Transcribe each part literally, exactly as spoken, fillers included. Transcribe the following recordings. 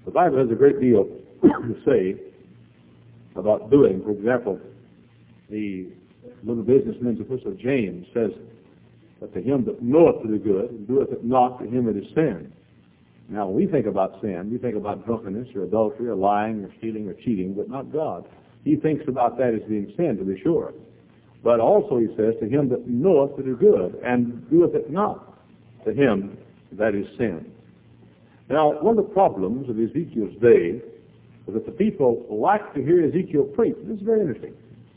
The Bible has a great deal to say about doing. For example, the little businessman's epistle of James says that to him that knoweth to do good and doeth it not, to him it is sin. Now, when we think about sin, we think about drunkenness or adultery or lying or stealing or cheating, but not God. He thinks about that as being sin, to be sure. But also he says, to him that knoweth to do good and doeth it not, to him that is sin. Now, one of the problems of Ezekiel's day was that the people liked to hear Ezekiel preach. This is very interesting.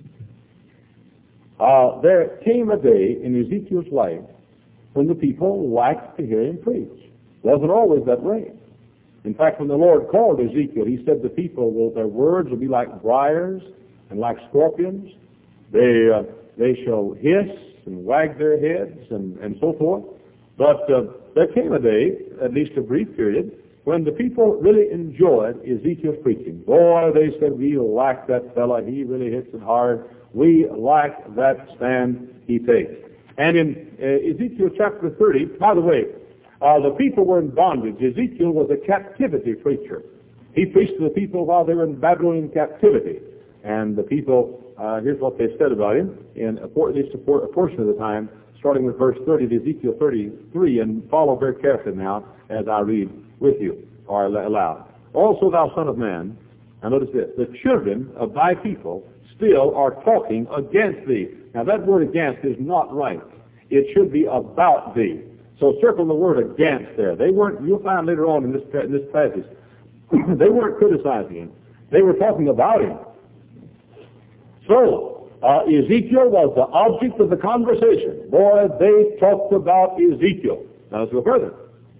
Uh, there came a day in Ezekiel's life when the people liked to hear him preach. It wasn't always that way. In fact, when the Lord called Ezekiel, he said the people, well, their words will be like briars and like scorpions. They uh, they shall hiss and wag their heads and, and so forth. But uh, there came a day, at least a brief period, when the people really enjoyed Ezekiel's preaching. Boy, they said, we like that fella. He really hits it hard. We like that stand he takes. And in uh, Ezekiel chapter thirty, by the way, uh, the people were in bondage. Ezekiel was a captivity preacher. He preached to the people while they were in Babylonian captivity. And the people, uh, here's what they said about him, in a, at least a, a portion of the time, starting with verse thirty of Ezekiel thirty-three, and follow very carefully now as I read with you, or aloud. Also, thou son of man, and notice this, the children of thy people still are talking against thee. Now that word against is not right. It should be about thee. So circle the word against there. They weren't, you'll find later on in this, in this passage, they weren't criticizing him. They were talking about him. So, uh, Ezekiel was the object of the conversation. Boy, they talked about Ezekiel. Now let's go further.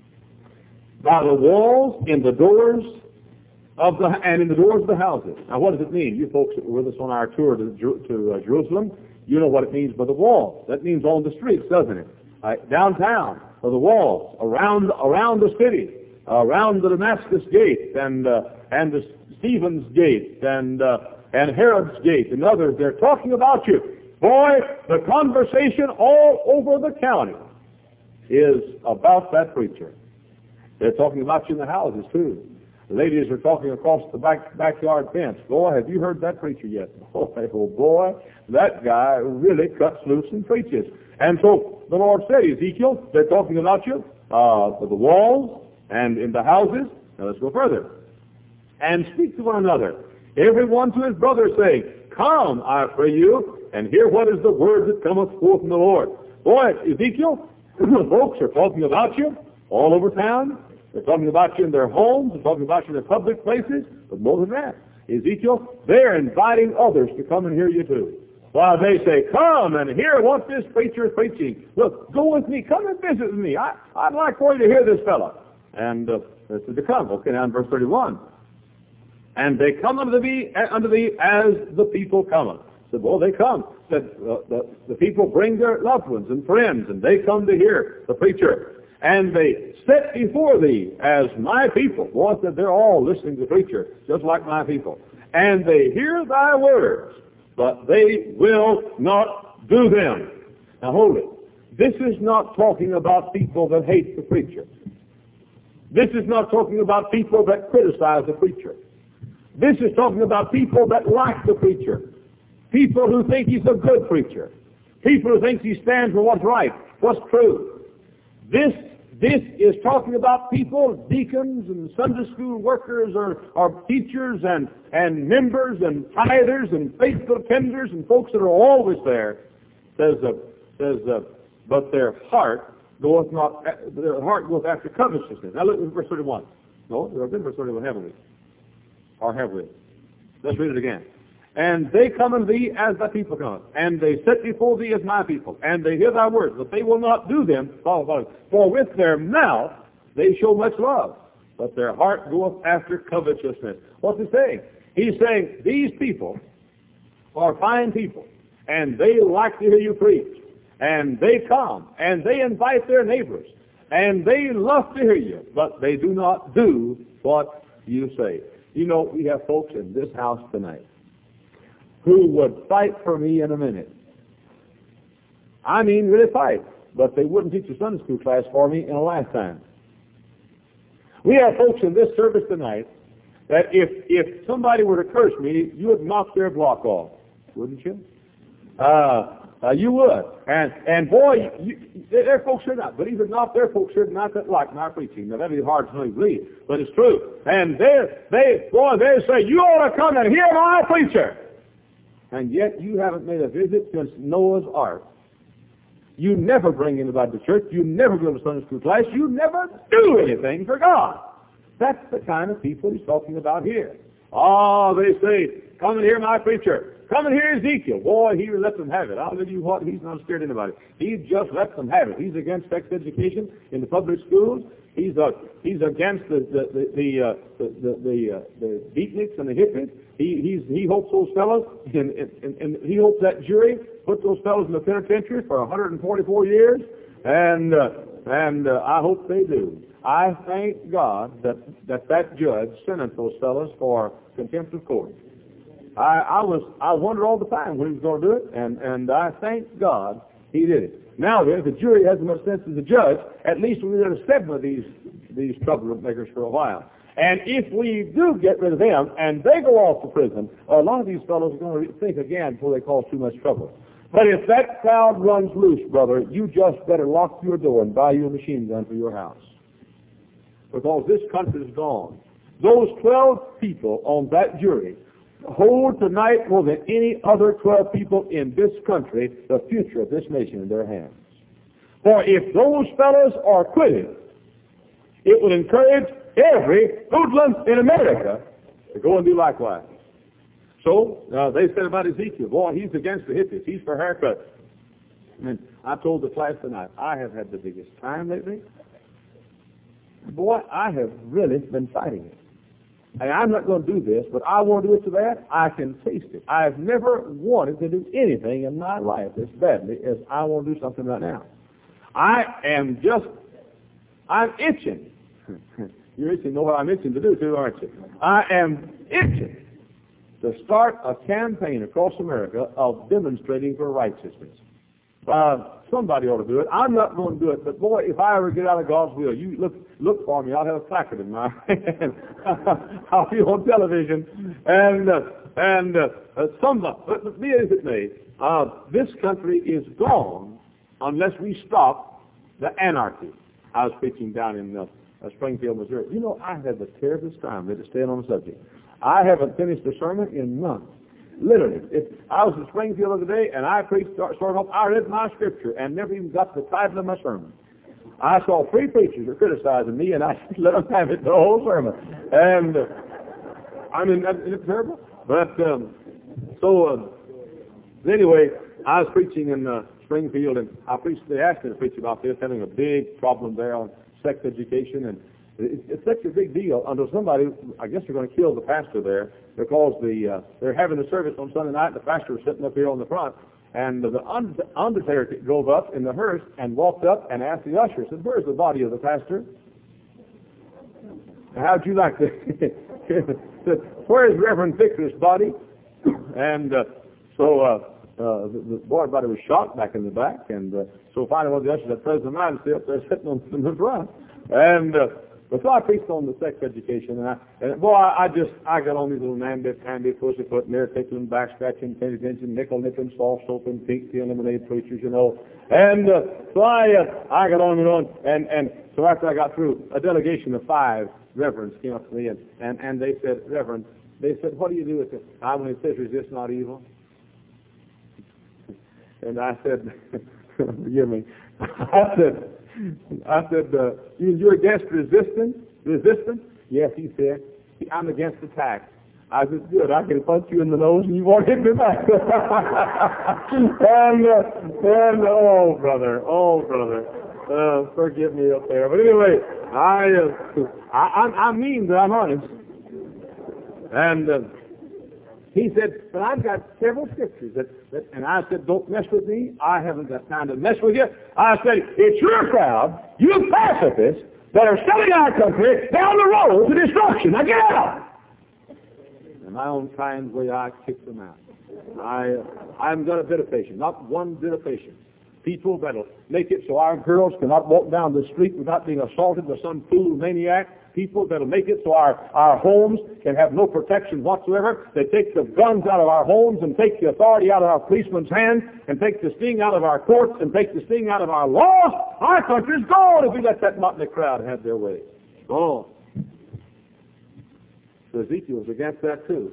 By the walls, in the doors of the, and in the doors of the houses. Now what does it mean? You folks that were with us on our tour to, to uh, Jerusalem, you know what it means by the walls. That means on the streets, doesn't it? Uh, downtown, or the walls, around around the city, around the Damascus gate, and uh, and the Stephen's gate, and uh, and Herod's gate, and others. They're talking about you. Boy, the conversation all over the county is about that preacher. They're talking about you in the houses too. The ladies are talking across the back backyard fence. Boy, have you heard that preacher yet? Boy, oh boy, that guy really cuts loose and preaches. And so the Lord said, Ezekiel, they're talking about you, uh, the walls and in the houses. Now let's go further. And speak to one another, every one to his brother, saying, come, I pray you, and hear what is the word that cometh forth from the Lord. Boy, Ezekiel, folks are talking about you all over town. They're talking about you in their homes. They're talking about you in their public places. But more than that, Ezekiel, they're inviting others to come and hear you too. While they say, come and hear what this preacher is preaching. Look, go with me. Come and visit with me. I, I'd like for you to hear this fellow. And uh, they said to come. Okay, now in verse thirty-one. And they come unto thee, unto thee as the people cometh. Said, well, they come. Said, uh, the, the people bring their loved ones and friends, and they come to hear the preacher. And they set before thee as my people. Boy, said they're all listening to the preacher, just like my people. And they hear thy words, but they will not do them. Now hold it. This is not talking about people that hate the preacher. This is not talking about people that criticize the preacher. This is talking about people that like the preacher. People who think he's a good preacher. People who think he stands for what's right, what's true. This this is talking about people, deacons and Sunday school workers or, or teachers and, and members and tithers and faithful tenders and folks that are always there. Says, uh, says uh, but their heart goeth not, their heart goeth after covetousness. Now look at verse thirty-one. No, there have been verse thirty-one, haven't we? Or have we? Let's read it again. And they come unto thee as thy people come, and they set before thee as my people, and they hear thy words, but they will not do them. For with their mouth they show much love, but their heart goeth after covetousness. What's he saying? He's saying these people are fine people, and they like to hear you preach, and they come, and they invite their neighbors, and they love to hear you, but they do not do what you say. You know, we have folks in this house tonight who would fight for me in a minute. I mean, really fight. But they wouldn't teach a Sunday school class for me in a lifetime. We have folks in this service tonight that if if somebody were to curse me, you would knock their block off, wouldn't you? Uh, uh, you would. And and boy, you, their folks should not. But even not their folks should not that like my preaching. Now that'd be hard to believe, but it's true. And they they boy they say you ought to come and hear my preacher. And yet you haven't made a visit since Noah's Ark. You never bring anybody to church. You never go to Sunday school class. You never do anything for God. That's the kind of people he's talking about here. Oh, they say, come and hear my preacher. Come and hear Ezekiel. Boy, he lets them have it. I'll tell you what, he's not scared of anybody. He just lets them have it. He's against sex education in the public schools. He's uh, he's against the the the the uh, the, the, the, uh, the beatniks and the hippies. He he's he hopes those fellows and, and and he hopes that jury put those fellows in the penitentiary for one hundred forty-four years, and uh, and uh, I hope they do. I thank God that that that judge sentenced those fellows for contempt of court. I I was I wondered all the time when he was going to do it, and and I thank God he did it. Now then, if the jury has as much sense as the judge, at least we rid of seven of these these troublemakers for a while. And if we do get rid of them and they go off to prison, a lot of these fellows are going to think again before they cause too much trouble. But if that crowd runs loose, brother, you just better lock your door and buy you a machine gun for your house. Because this country is gone. Those twelve people on that jury hold tonight more than any other twelve people in this country the future of this nation in their hands. For if those fellows are acquitted, it will encourage every hoodlum in America to go and do likewise. So uh, they said about Ezekiel, boy, he's against the hippies. He's for haircuts. And I told the class tonight, I have had the biggest time lately. Boy, I have really been fighting it. And I'm not going to do this, but I want to do it so that I can taste it. I've never wanted to do anything in my life as badly as I want to do something right now. I am just, I'm itching. You're itching, know what I'm itching to do too, aren't you? I am itching to start a campaign across America of demonstrating for righteousness. Uh, somebody ought to do it. I'm not going to do it, but boy, if I ever get out of God's will, you look look for me. I'll have a placard in my hand. I'll be on television, and uh, and uh, uh, somebody, but be as it may, uh, this country is gone unless we stop the anarchy. I was preaching down in uh, uh, Springfield, Missouri. You know, I had the terriblest time to stay on the subject. I haven't finished a sermon in months. Literally, if I was in Springfield the other day and I preached, start, started off, I read my scripture and never even got the title of my sermon. I saw three preachers were criticizing me, and I let them have it the whole sermon. And uh, I mean, isn't it terrible? But um, so uh, anyway, I was preaching in uh, Springfield, and I preached. They asked me to preach about this, having a big problem there on sex education, and it, it's such a big deal until somebody, I guess, they're going to kill the pastor there. Because the uh, they're having a service on Sunday night, and the pastor was sitting up here on the front, and the undertaker drove up in the hearse and walked up and asked the usher, said, "Where's the body of the pastor?" How'd you like to? Said, "Where's Reverend Victor's body?" And uh, so uh, uh, the, the boy body was shot back in the back, and uh, so finally one of the ushers said, "President Mine, stay up there sitting on in the front," and. Uh, But so I preached on the sex education, and, I, and boy, I, I just, I got on these little namby, pandy, pussyfoot, mirror tickling, back scratching, penny pinching, nickel nipping, soft soaping, pink tea and lemonade preachers, you know. And uh, so I, uh, I got on and on, and, and so after I got through, a delegation of five reverends came up to me, and, and, and they said, Reverend, they said, what do you do with it? I, when it says resist not evil. And I said, forgive me, I said, I said, uh, you, you're against resistance? Resistance? Yes, he said. I'm against attack. I said, good, I can punch you in the nose and you won't hit me back. and, uh, and, oh, brother, oh, brother, uh, forgive me up there. But anyway, I, uh, I, I, I mean that I'm honest. And uh, he said, but I've got several scriptures that, that, and I said, don't mess with me. I haven't got time to mess with you. I said, it's your crowd, you pacifists, that are selling our country down the road to destruction. Now get out. In my own kind way, I kicked them out. I, uh, I haven't got a bit of patience, not one bit of patience. people that'll make it so our girls cannot walk down the street without being assaulted by some fool maniac. People that'll make it so our, our homes can have no protection whatsoever. They take the guns out of our homes and take the authority out of our policemen's hands and take the sting out of our courts and take the sting out of our law. Our country's gone if we let that motley crowd have their way. Gone. So Ezekiel was against that too.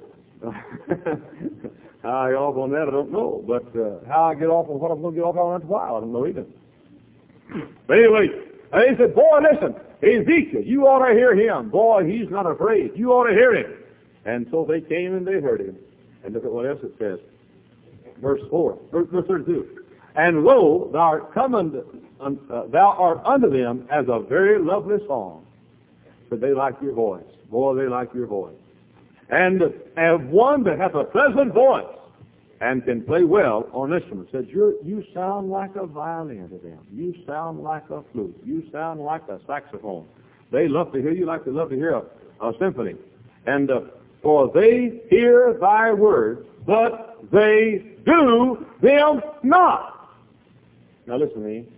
How I get off on that, I don't know. But uh, how I get off on what I'm going to get off on in a while, I don't know either. But anyway, he said, boy, listen, Ezekiel, you ought to hear him. Boy, he's not afraid. You ought to hear him. And so they came and they heard him. And look at what else it says. Verse four, verse, verse thirty-two. And lo, thou art come unto, uh, thou art unto them as a very lovely song. For they like your voice. Boy, they like your voice. And as one that hath a pleasant voice and can play well on an instrument. Says, You're, you sound like a violin to them. You sound like a flute. You sound like a saxophone. They love to hear you like they love to hear a, a symphony. And uh, for they hear thy words, but they do them not. Now listen to me.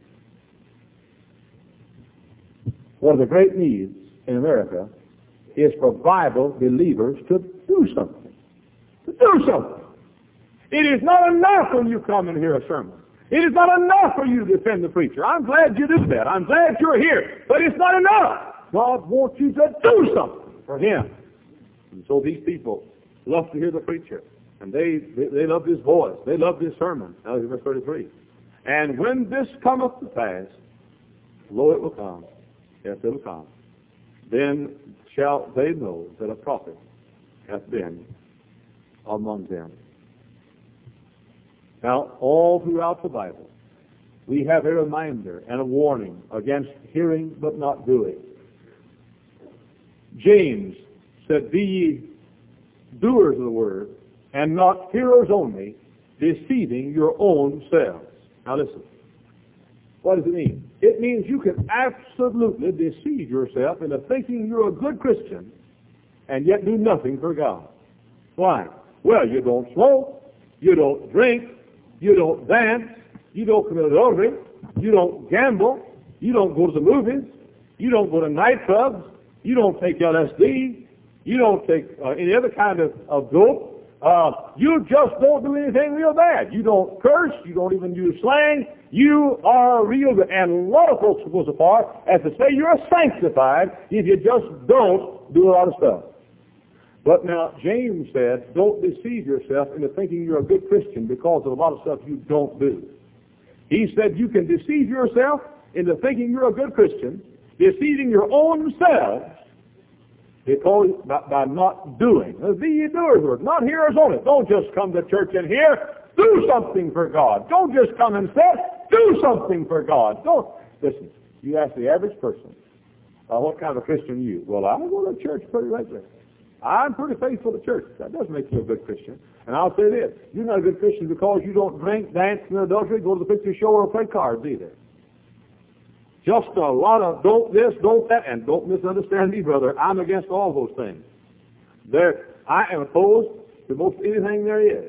One of the great needs in America is for Bible believers to do something. To do something. It is not enough when you come and hear a sermon. It is not enough for you to defend the preacher. I'm glad you do that. I'm glad you're here. But it's not enough. God wants you to do something for him. And so these people love to hear the preacher. And they, they, they love his voice. They love his sermon. Now, verse thirty-three. And when this cometh to pass, lo, it will come. Yes, it will come. Then shall they know that a prophet hath been among them. Now, all throughout the Bible, we have a reminder and a warning against hearing but not doing. James said, Be ye doers of the word, and not hearers only, deceiving your own selves. Now listen. What does it mean? It means you can absolutely deceive yourself into thinking you're a good Christian and yet do nothing for God. Why? Well, you don't smoke, you don't drink, you don't dance, you don't commit adultery, you don't gamble, you don't go to the movies, you don't go to nightclubs, you don't take L S D, you don't take uh, any other kind of, of dope. Uh, you just don't do anything real bad. You don't curse. You don't even use slang. You are real good. And a lot of folks go so far as to say you're sanctified if you just don't do a lot of stuff. But now, James said, don't deceive yourself into thinking you're a good Christian because of a lot of stuff you don't do. He said you can deceive yourself into thinking you're a good Christian, deceiving your own self, because by, by not doing. Be ye doers, not hearers only. Don't just come to church and hear. Do something for God. Don't just come and sit. Do something for God. Don't. Listen, you ask the average person, uh, what kind of a Christian are you? Well, I go to church pretty regularly. I'm pretty faithful to church. That doesn't make you a good Christian. And I'll say this, you're not a good Christian because you don't drink, dance, and adultery, go to the picture show, or play cards either. Just a lot of don't this, don't that, and don't misunderstand me, brother. I'm against all those things. There, I am opposed to most anything there is.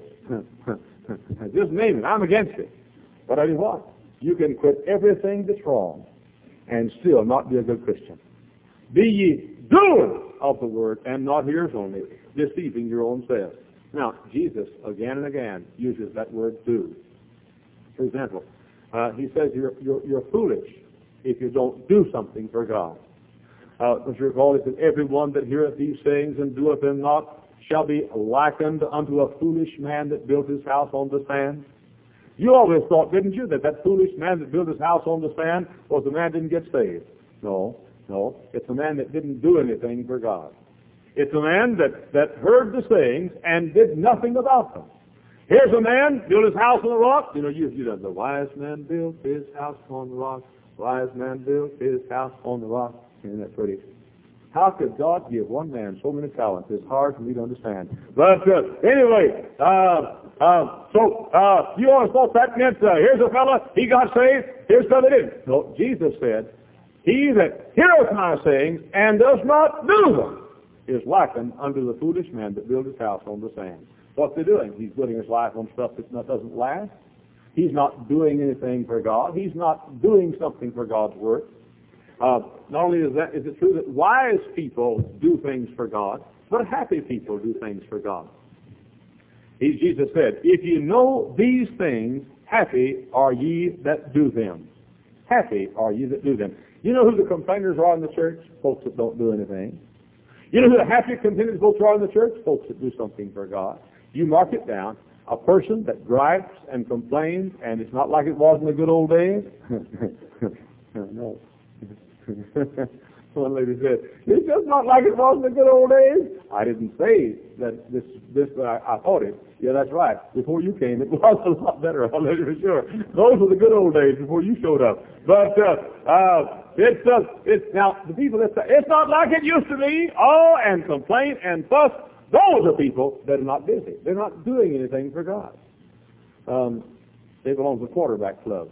Just name it. I'm against it. But I tell you what, you can quit everything that's wrong and still not be a good Christian. Be ye doers of the word and not hearers only, deceiving your own self. Now, Jesus, again and again, uses that word do. For example, uh, he says you're, you're, you're foolish if you don't do something for God. Uh, as you recall, it says, everyone that heareth these things and doeth them not shall be likened unto a foolish man that built his house on the sand. You always thought, didn't you, that that foolish man that built his house on the sand was the man that didn't get saved. No, no. It's a man that didn't do anything for God. It's a man that, that heard the sayings and did nothing about them. Here's a man built his house on the rock. You know, you, you know, the wise man built his house on the rock. Wise man built his house on the rock. Isn't that pretty? How could God give one man so many talents? It's hard for me to understand. But uh, anyway, uh, uh, so uh, you always thought that meant uh, here's a fella, he got saved, here's a fella that didn't. No, Jesus said, he that heareth my sayings and does not do them is likened unto the foolish man that built his house on the sand. What's he doing? He's building his life on stuff that doesn't last. He's not doing anything for God. He's not doing something for God's work. Uh, not only is that, is it true that wise people do things for God, but happy people do things for God. He, Jesus said, if you know these things, happy are ye that do them. Happy are ye that do them. You know who the complainers are in the church? Folks that don't do anything. You know who the happy, contented folks are in the church? Folks that do something for God. You mark it down. A person that gripes and complains, and it's not like it was in the good old days. No. One lady said, it's just not like it was in the good old days. I didn't say that this, this I, I thought it. Yeah, that's right. Before you came, it was a lot better, I'll let you for sure. Those were the good old days before you showed up. But uh, uh, it's, uh, it's, now, the people that say, it's not like it used to be, oh, and complain and fuss, those are people that are not busy. They're not doing anything for God. Um, they belong to the quarterback club.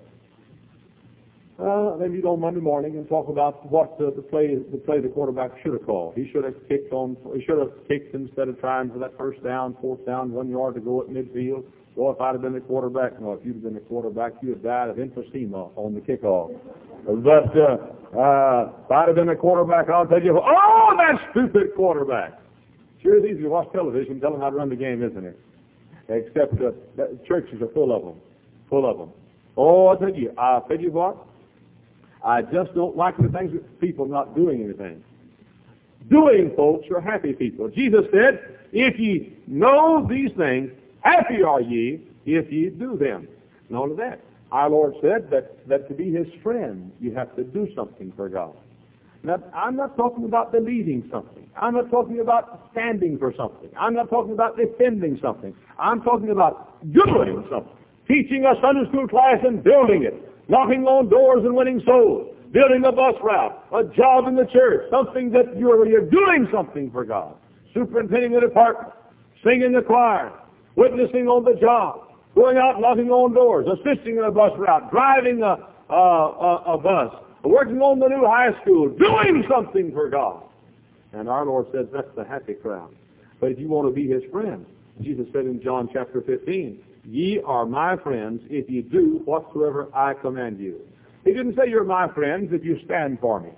Uh, maybe you go on Monday morning and talk about what uh, the play the play the quarterback should have called. He should have kicked on. He should have kicked instead of trying for that first down, fourth down, one yard to go at midfield. Well, if I'd have been the quarterback, no, if you'd have been the quarterback, you'd have died of emphysema on the kickoff. But uh, uh, if I'd have been the quarterback, I'll tell you, oh, that stupid quarterback. Sure, it's easy to watch television and tell them how to run the game, isn't it? Except uh, that churches are full of them, full of them. Oh, I tell you, I tell you what. I just don't like the things with people not doing anything. Doing folks are happy people. Jesus said, if ye know these things, happy are ye if ye do them. Not only that, our Lord said that, that to be his friend, you have to do something for God. Now, I'm not talking about believing something. I'm not talking about standing for something. I'm not talking about defending something. I'm talking about doing something. Teaching a Sunday school class and building it. Knocking on doors and winning souls, building a bus route, a job in the church, something that you're, you're doing something for God. Superintending the department, singing the choir, witnessing on the job, going out knocking on doors, assisting in a bus route, driving a, a, a, a bus, working on the new high school, doing something for God. And our Lord says that's the happy crowd. But if you want to be his friend, Jesus said in John chapter fifteen, ye are my friends if you do whatsoever I command you. He didn't say you're my friends if you stand for me.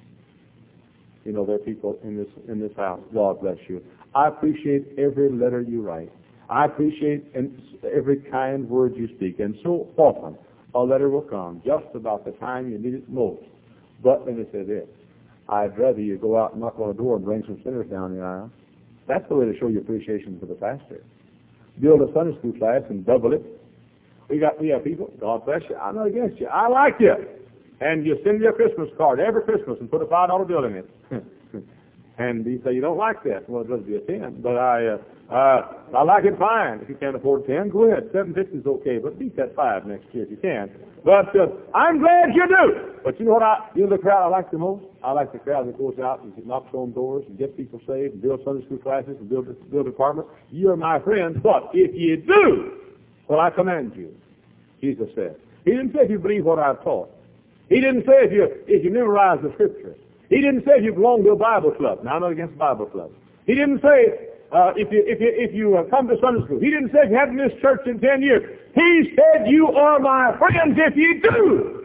You know, there are people in this in this house. God bless you. I appreciate every letter you write. I appreciate every kind word you speak. And so often a letter will come just about the time you need it most. But let me say this. I'd rather you go out and knock on a door and bring some sinners down the aisle. That's the way to show your appreciation for the pastor. Build a Sunday school class and double it. We got we have people, God bless you, I'm not against you, I like you. And you send me a Christmas card every Christmas and put a five dollar bill in it. And you say you don't like that. Well, it doesn't be a ten, but I uh, uh, I like it fine. If you can't afford ten, go ahead. Seven fifty is okay, but beat that five next year if you can. But uh, I'm glad you do. But you know what? I you know the crowd I like the most. I like the crowd that goes out and knocks on doors and gets people saved and builds Sunday school classes and build build departments. You are my friends, but if you do what I command you, Jesus said. He didn't say if you believe what I've taught. He didn't say if you if you memorize the scriptures. He didn't say if you belong to a Bible club. Now, I'm not against Bible clubs. He didn't say uh, if you if you if you uh, come to Sunday school. He didn't say if you haven't missed church in ten years. He said you are my friends if you do.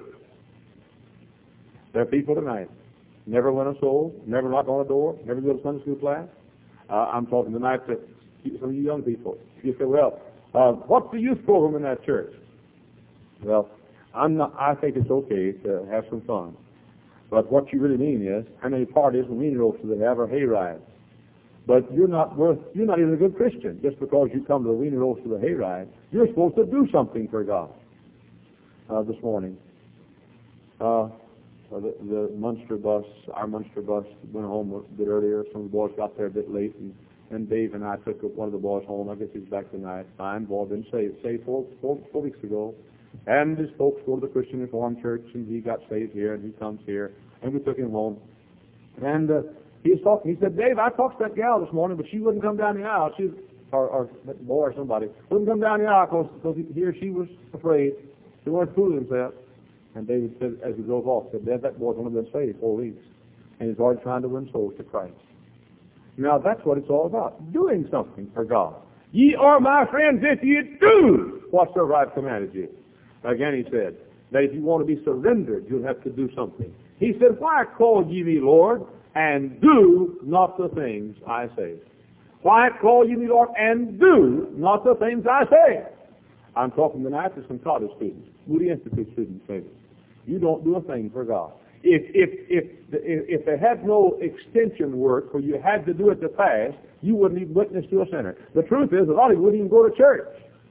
There are people tonight never win a soul, never knock on a door, never go to Sunday school class. Uh, I'm talking tonight to some of you young people. You say, well, uh, what's the youth program in that church? Well, I'm not. I think it's okay to have some fun. But what you really mean is, how many parties and weenie roasts do they have or hay rides? But you're not worth, you're not even a good Christian just because you come to the weenie roast or the hay ride. You're supposed to do something for God. Uh, this morning, uh, the, the Munster bus, our Munster bus went home a bit earlier. Some of the boys got there a bit late, and, and Dave and I took one of the boys home. I guess he's back tonight. Fine, boy, been saved, saved four, four, four weeks ago. And his folks go to the Christian Reformed Church, and he got saved here, and he comes here, and we took him home. And uh, he was talking. He said, Dave, I talked to that gal this morning, but she wouldn't come down the aisle. She, or, or that boy or somebody, wouldn't come down the aisle because he, he or she was afraid. They weren't fooling themselves. And David said, as he drove off, said, Dad, that boy's only been saved four weeks, and he's already trying to win souls to Christ. Now, that's what it's all about, doing something for God. Ye are my friends if you do whatsoever I've commanded you. Again he said, that if you want to be surrendered, you'll have to do something. He said, why call ye me Lord, and do not the things I say? Why call ye me Lord, and do not the things I say? I'm talking tonight to some college students, Moody Institute students maybe. You don't do a thing for God. If if if if they had no extension work where you had to do it to fast, you wouldn't even witness to a sinner. The truth is, a lot of you wouldn't even go to church.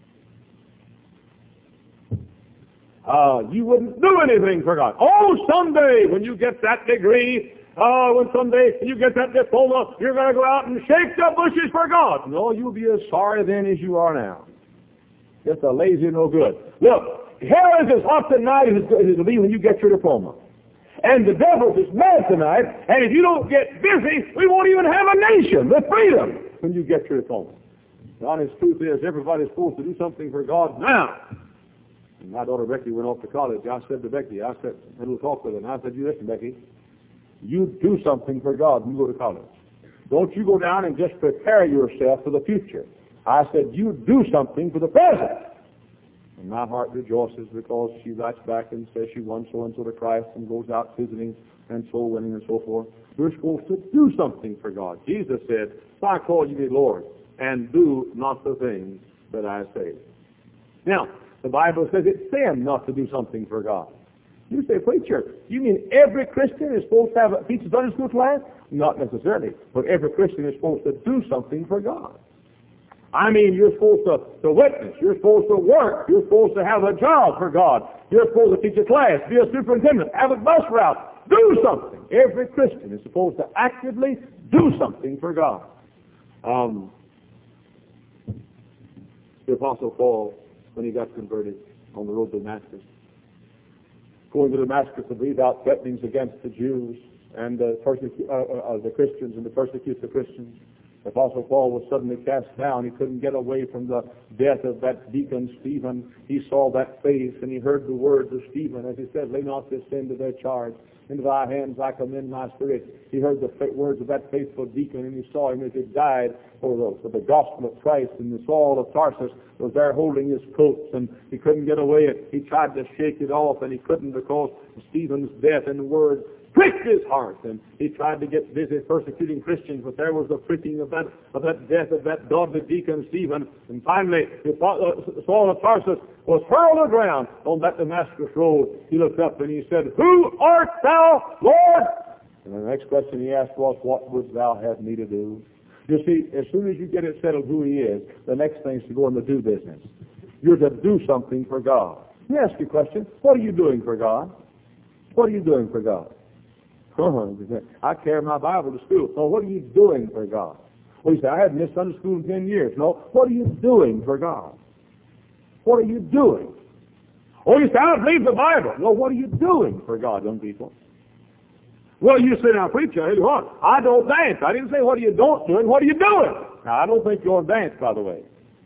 Uh, you wouldn't do anything for God. Oh, someday when you get that degree, oh, when someday you get that diploma, you're going to go out and shake the bushes for God. No, you'll be as sorry then as you are now. Just a lazy no good. Look, hell is as hot tonight as it will be when you get your diploma. And the devil's is mad tonight, and if you don't get busy, we won't even have a nation with freedom when you get your diploma. The honest truth is, everybody's supposed to do something for God now. And my daughter Becky went off to college. I said to Becky, I said, I had a little talk with her, and I said, you listen, Becky, you do something for God when you go to college. Don't you go down and just prepare yourself for the future. I said, you do something for the present. And my heart rejoices because she writes back and says she won so-and-so to Christ and goes out visiting and soul winning and so forth. We're supposed to do something for God. Jesus said, why call you me Lord, and do not the things that I say? Now, the Bible says it's sin not to do something for God. You say, preacher, you mean every Christian is supposed to have a teach a Sunday school class? Not necessarily, but every Christian is supposed to do something for God. I mean, you're supposed to, to witness. You're supposed to work. You're supposed to have a job for God. You're supposed to teach a class, be a superintendent, have a bus route. Do something. Every Christian is supposed to actively do something for God. Um, the Apostle Paul, when he got converted on the road to Damascus, going to Damascus to breathe out threatenings against the Jews and uh, persecu- uh, uh, the Christians and to persecute the Christians. The Apostle Paul was suddenly cast down. He couldn't get away from the death of that deacon Stephen. He saw that face and he heard the words of Stephen as he said, lay not this sin to their charge. Into thy hands I commend my spirit. He heard the words of that faithful deacon and he saw him as he died for the, for the gospel of Christ. And the Saul of Tarsus was there holding his coats and he couldn't get away. He tried to shake it off and he couldn't because Stephen's death and the words pricked his heart, and he tried to get busy persecuting Christians, but there was the pricking of that of that death of that godly deacon Stephen. And finally, Saul of Tarsus was hurled to the ground on that Damascus road. He looked up and he said, who art thou, Lord? And the next question he asked was, what wouldst thou have me to do? You see, as soon as you get it settled who he is, the next thing is to go in the do business. You're to do something for God. Let me ask you a question. What are you doing for God? What are you doing for God? I carry my Bible to school. So what are you doing for God? Well, you say, I haven't missed Sunday school in ten years. No, what are you doing for God? What are you doing? Oh, you say, I don't believe the Bible. Well, what are you doing for God, young people? Well, you say, now, preacher, hey, what? I don't dance. I didn't say what are you don't doing. What are you doing? Now, I don't think you're on dance, by the way.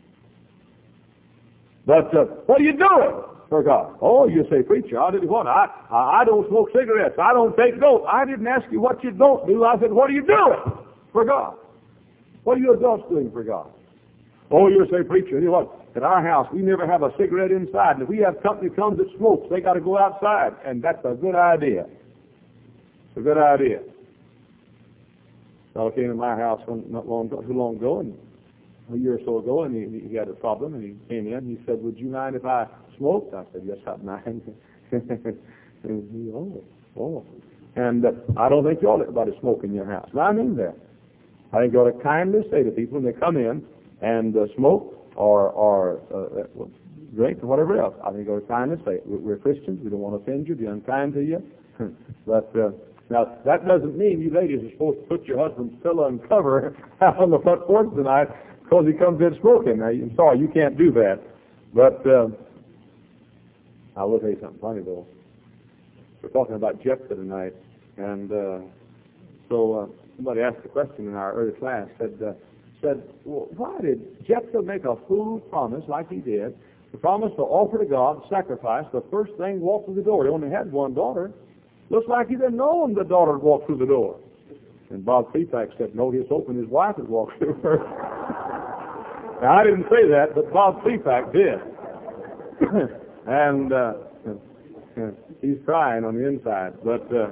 But uh, what are you doing for God? Oh, you say, preacher, I did what? I, I I don't smoke cigarettes. I don't take dope. I didn't ask you what you don't do. I said, what are you doing for God? What are you adults doing for God? Oh, you say, preacher, you know what? At our house, we never have a cigarette inside. And if we have company comes that smokes, they got to go outside. And that's a good idea. It's a good idea. So I came to my house not long too long ago, and a year or so ago, and he, he had a problem, and he came in. He said, would you mind if I smoked? I said, yes, I mind. And he, oh, oh. And uh, I don't think you ought to let everybody smoke in your house. Now, I mean that. I think you ought to kindly say to people when they come in and uh, smoke or, or uh, drink or whatever else, I think you ought to kindly say, we're Christians, we don't want to offend you, be unkind to you. But uh, now, that doesn't mean you ladies are supposed to put your husband's pillow and cover out on the front porch tonight because he comes in smoking. Now, I'm sorry, you can't do that. But uh, I will tell you something funny, though. We're talking about Jephthah tonight, and uh, so uh, somebody asked a question in our early class, said, uh, said, well, why did Jephthah make a fool promise like he did, the promise to offer to God sacrifice the first thing walk through the door? He only had one daughter. Looks like he didn't know the daughter would walk through the door. And Bob Klepak said, no, he was hoping his wife would walk through her. Now, I didn't say that, but Bob Klepak did. And uh, he's crying on the inside. But uh,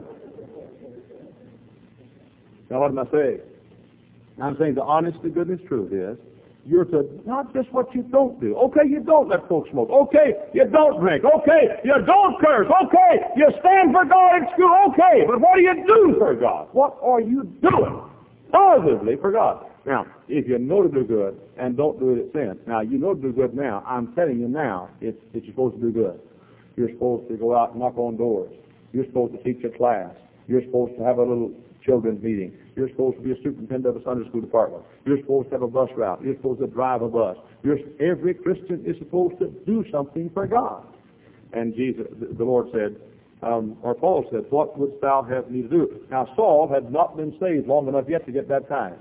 now what am I saying? I'm saying the honest to goodness truth is, you're to not just what you don't do. Okay, you don't let folks smoke. Okay, you don't drink. Okay, you don't curse. Okay, you stand for God in school. Okay, but what do you do for God? What are you doing positively for God? Now, if you know to do good and don't do it, it's sin. Now, you know to do good now. I'm telling you now, it's that you're supposed to do good. You're supposed to go out and knock on doors. You're supposed to teach a class. You're supposed to have a little children's meeting. You're supposed to be a superintendent of a Sunday school department. You're supposed to have a bus route. You're supposed to drive a bus. You're, every Christian is supposed to do something for God. And Jesus, the Lord said, um, or Paul said, what wouldst thou have me to do? Now, Saul had not been saved long enough yet to get baptized.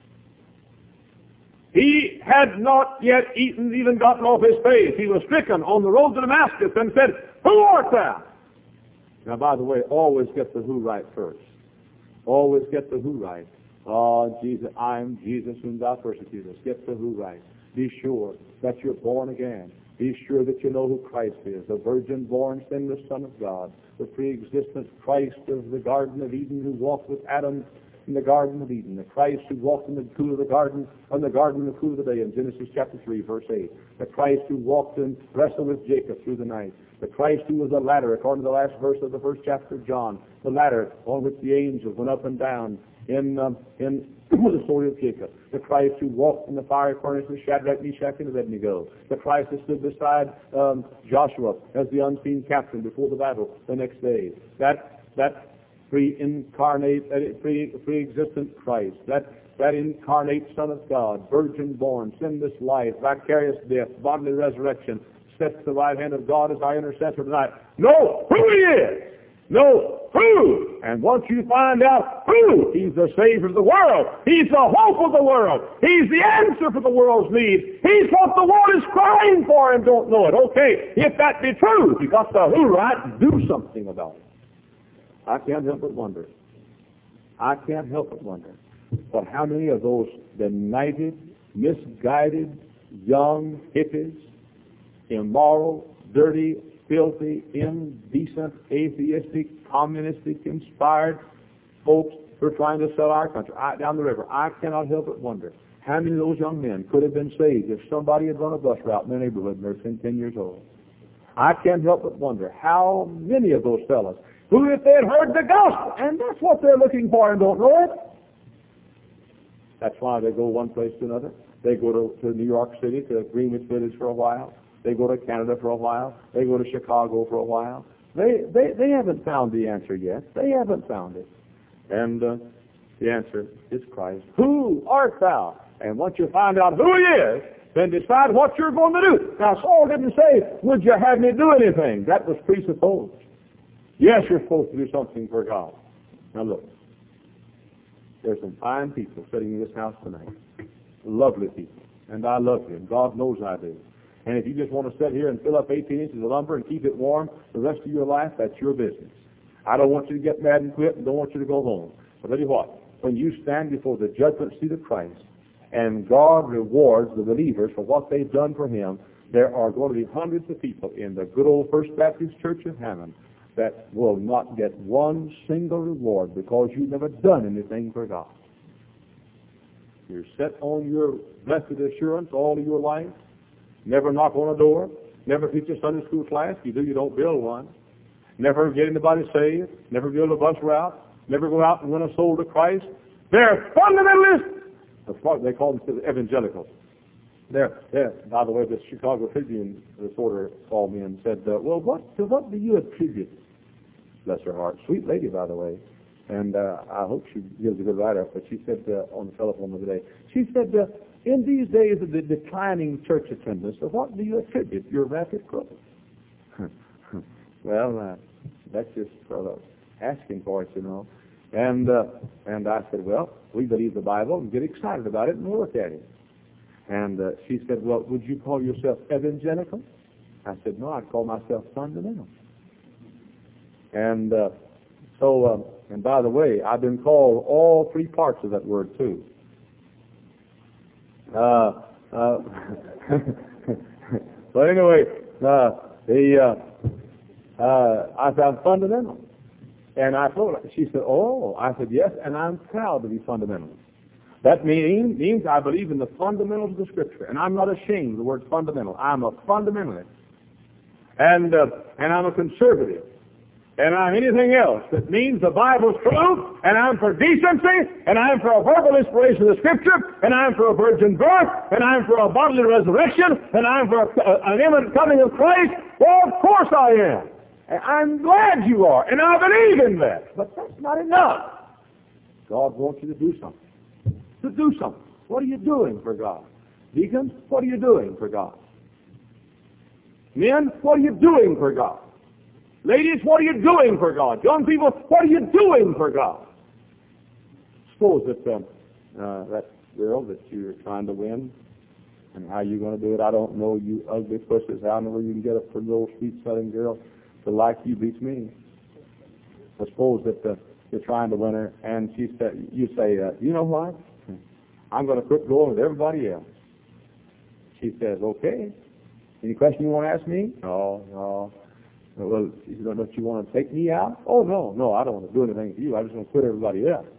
He had not yet eaten, even gotten off his face. He was stricken on the road to Damascus and said, who art thou? Now, by the way, always get the who right first. Always get the who right. Oh, Jesus, I'm Jesus whom thou persecutest. Get the who right. Be sure that you're born again. Be sure that you know who Christ is, the virgin-born, sinless Son of God, the pre-existent Christ of the Garden of Eden who walked with Adam in the Garden of Eden, the Christ who walked in the cool of the garden, in the garden in the cool of the day in Genesis chapter three, verse eight. The Christ who walked and wrestled with Jacob through the night. The Christ who was a ladder, according to the last verse of the first chapter of John, the ladder on which the angels went up and down in um, in the story of Jacob. The Christ who walked in the fiery furnace with Shadrach, Meshach, and Abednego. The Christ that stood beside um, Joshua as the unseen captain before the battle the next day. That that pre-incarnate, that pre, pre-existent Christ. That that incarnate Son of God, virgin-born, sinless life, vicarious death, bodily resurrection, sits at the right hand of God as our intercessor tonight. Know who He is. Know who. And once you find out who, He's the Savior of the world. He's the hope of the world. He's the answer for the world's needs. He's what the world is crying for and don't know it. Okay, if that be true, you got the who right, do something about it. I can't help but wonder. I can't help but wonder. But how many of those benighted, misguided, young hippies, immoral, dirty, filthy, indecent, atheistic, communistic, inspired folks who are trying to sell our country I, down the river. I cannot help but wonder how many of those young men could have been saved if somebody had run a bus route in their neighborhood and they're ten, ten years old. I can't help but wonder how many of those fellows who, if they had heard the gospel, and that's what they're looking for and don't know it, that's why they go one place to another. They go to, to New York City, to Greenwich Village for a while. They go to Canada for a while. They go to Chicago for a while. They they, they haven't found the answer yet. They haven't found it. And uh, the answer is Christ. Who art thou? And once you find out who He is, then decide what you're going to do. Now, Saul didn't say, would you have me do anything? That was presupposed. Yes, you're supposed to do something for God. Now look, there's some fine people sitting in this house tonight. Lovely people. And I love you, and God knows I do. And if you just want to sit here and fill up eighteen inches of lumber and keep it warm the rest of your life, that's your business. I don't want you to get mad and quit, and don't want you to go home. But tell you what, when you stand before the judgment seat of Christ, and God rewards the believers for what they've done for Him, there are going to be hundreds of people in the good old First Baptist Church of Hammond that will not get one single reward because you've never done anything for God. You're set on your blessed assurance all of your life. Never knock on a door. Never teach a Sunday school class. If you do, you don't build one. Never get anybody saved. Never build a bus route. Never go out and win a soul to Christ. They're fundamentalists. That's what they call them evangelicals. They're, they're, by the way, the Chicago Tribune reporter called me and said, uh, well, what, to what do you attribute? Bless her heart. Sweet lady, by the way. And uh, I hope she gives a good write-up. But she said uh, on the telephone the other day, she said, uh, in these days of the declining church attendance, to what do you attribute your rapid growth? Well, uh, that's just uh, asking for it, you know. And uh, and I said, well, we believe the Bible and get excited about it and look at it. And uh, she said, well, would you call yourself evangelical? I said, no, I'd call myself fundamental. And uh, so, uh, and by the way, I've been called all three parts of that word too. Uh, uh, but anyway, uh, The, uh, uh, I said, I'm fundamental. And I told her, she said, oh, I said, yes, and I'm proud to be fundamental. That means, means I believe in the fundamentals of the Scripture, and I'm not ashamed of the word fundamental. I'm a fundamentalist, and uh, and I'm a conservative, and I'm anything else that means the Bible's true, and I'm for decency, and I'm for a verbal inspiration of the Scripture, and I'm for a virgin birth, and I'm for a bodily resurrection, and I'm for a, a, an imminent coming of Christ. Well, of course I am. And I'm glad you are, and I believe in that. But that's not enough. God wants you to do something. To do something. What are you doing for God? Deacons, what are you doing for God? Men, what are you doing for God? Ladies, what are you doing for God? Young people, what are you doing for God? Suppose that um, uh, that girl that you're trying to win, and how you're going to do it, I don't know, you ugly pussies. I don't know where you can get a pretty little sweet southern girl to like you beats me. I suppose that uh, you're trying to win her, and she said, you say, uh, you know what? I'm going to quit going with everybody else. She says, okay. Any question you want to ask me? No, no. Well, you don't, don't you want to take me out? Oh, no, no, I don't want to do anything for you. I just want to quit everybody else.